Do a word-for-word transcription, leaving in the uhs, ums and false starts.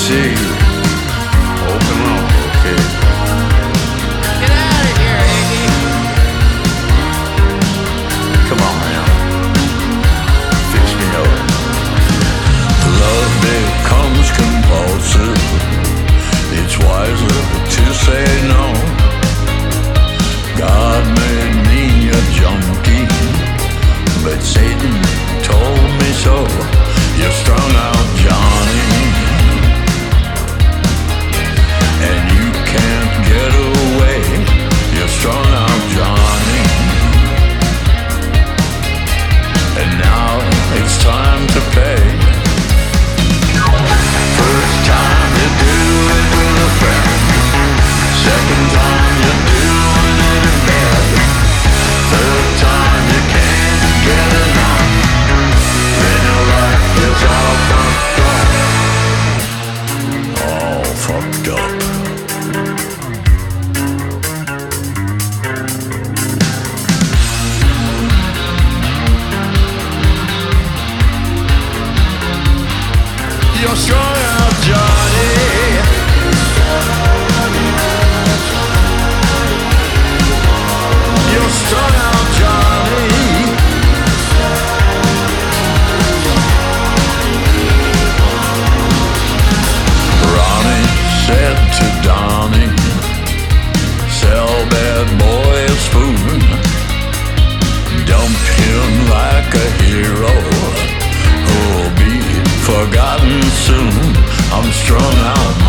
see. Open up, okay. Get out of here, Iggy. Come on now. Fix me up. Love becomes compulsive. It's wiser to say no. God made me a junkie, but Satan told me so. You're strung out, Johnny, and you can't get away. You're strung out, Johnny, and now it's time to pay. First time you do it with a friend, second time you're doing it in bed, third time you can't get enough, then your life is all fucked up. All fucked up. You're strung out, Johnny. You're strung out, Johnny. Ronnie said to Donnie, sell bad boy a spoon, dump him like a hero who'll be forgotten soon. I'm strung out,